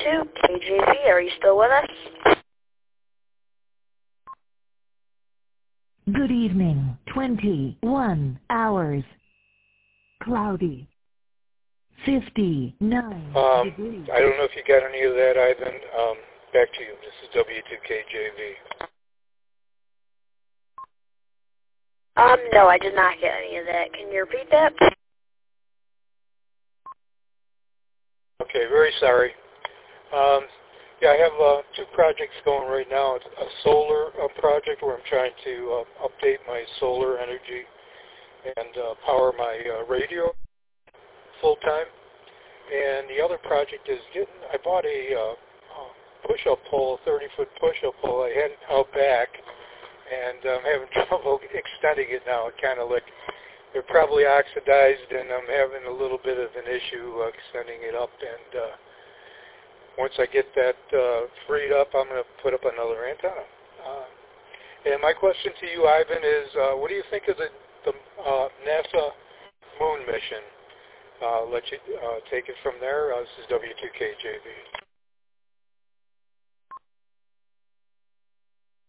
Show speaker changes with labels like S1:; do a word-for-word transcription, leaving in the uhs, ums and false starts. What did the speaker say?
S1: two K J V. Are you still with us?
S2: Good evening. twenty-one hours. Cloudy. fifty-nine
S3: Um,
S2: degrees.
S3: I don't know if you got any of that, Ivan. Um, back to you. This is W two K J V.
S1: Um, no, I did not get any of that. Can you repeat that?
S3: Okay, very sorry. Um, yeah, I have uh, two projects going right now. It's a solar uh, project where I'm trying to uh, update my solar energy and uh, power my uh, radio full time. And the other project is getting, I bought a uh, uh, push-up pole, a thirty-foot push-up pole. I had it out back, and I'm having trouble extending it now. It kind of like, they're probably oxidized, and I'm having a little bit of an issue uh, extending it up. And uh, once I get that uh, freed up, I'm going to put up another antenna. Uh, and my question to you, Ivan, is uh, what do you think of the, the uh, NASA moon mission? Uh, let you uh, take it from there. Uh, this is W two K J V.